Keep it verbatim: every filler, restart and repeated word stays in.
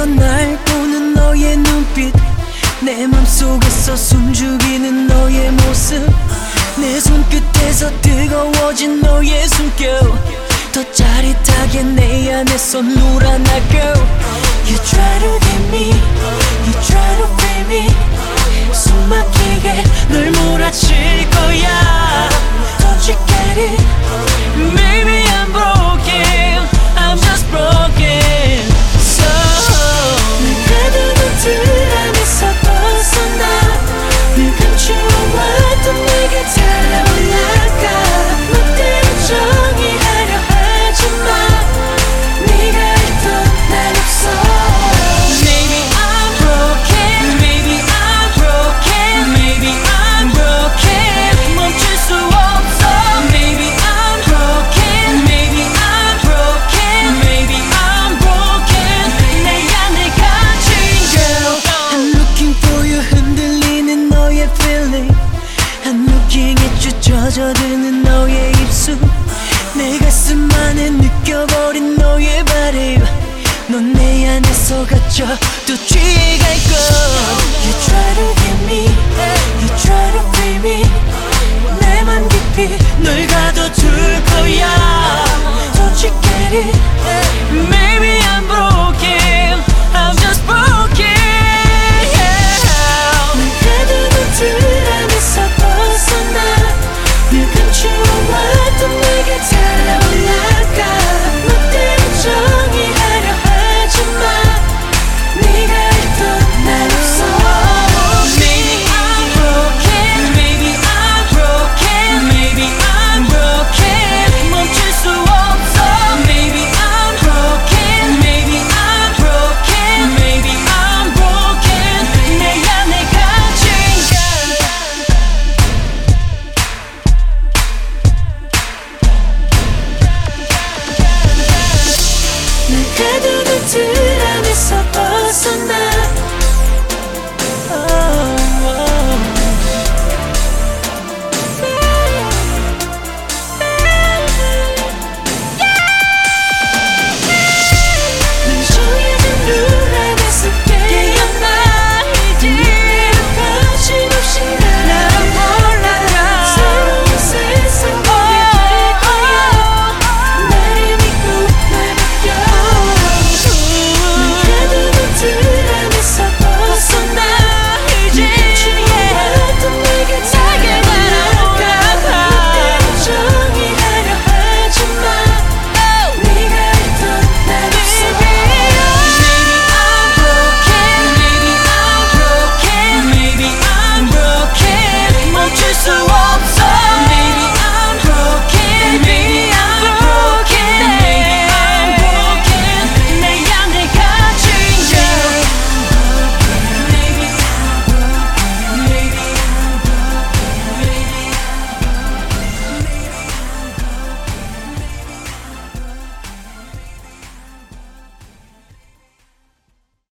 매번 날 보는 너의 눈빛, 내 맘속에서 숨죽이는 너의 모습, 내 손끝에서 뜨거워진 너의 숨결, 더 짜릿하게 내 안에서 놀아나고. You try to get me, you try to free me, 숨 막히게 널 몰아칠 거야. Don't you get it? Maybe I'm broken, I'm just broken. So 늘 가두는 들 안에서 벗어나, 늘 감추어왔던 내게 달아올라가. 멋대로 정의하려 하지마, 네가 있던 날 없어. Maybe I'm broken, maybe I'm broken, maybe I'm broken, 멈출 수 없어. Maybe I'm broken, maybe I'm broken, maybe I'm broken, 내 안에 갇힌 girl. I'm looking for you, 흔들리는 너의 feeling. I'm looking at you, 젖어드는 너의 입술, 내 가슴 안에 느껴버린 너의 body. 넌 내 안에서 갇혀 또 취해갈 걸. You try to get me, you try to free me, 내 맘 깊이 널 가둬둘 거야. Don't you get it? Maybe I'm broken, I'm just broken. 늘 가두는 들 안에서 벗어나, 늘 감추어왔던 내게 달아올라가. 멋대로 정의하려 하지마, 네가 있던 날 없어. Maybe I'm broken, maybe I'm broken, maybe I'm broken, 멈출 수 없어. Maybe I'm broken, maybe I'm broken, maybe I'm broken, 내 안에 갇힌 girl. 늘 가두는 들 안에서 벗어나,